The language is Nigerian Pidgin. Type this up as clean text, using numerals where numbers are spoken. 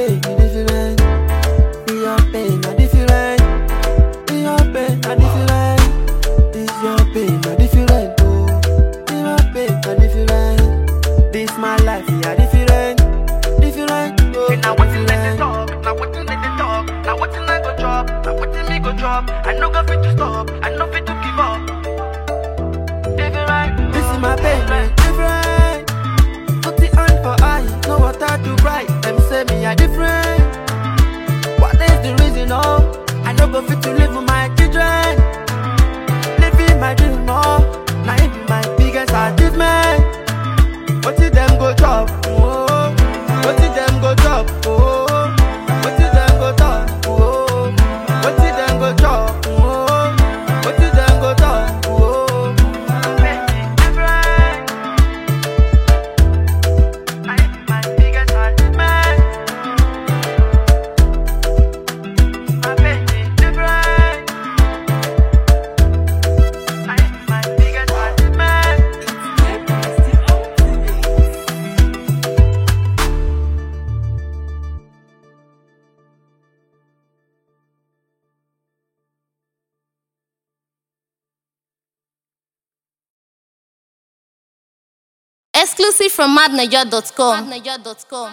pain different. This your pain different. This your pain different. This your pain different. Oh, this your pain different. This my life, yeah, different. Different. Oh, Now what you let them talk, now what you let them talk, now what you like go drop, now what you me go drop. I know go fit to stop, I know fit to give up. Different. this is my pain different. Put it on for eye, know what I do right. Them say me are different. What is the reason? Oh, I know go fit to live with my children. Living my dream, oh, now it be my biggest achievement. What did them go drop? Oh, what did them go drop? Oh, what did them go drop? Oh, what did them go drop? Oh, what did them go drop? Oh, Different. I am my biggest achievement. My baby different. I am my biggest achievement. Exclusive from madnaja.com.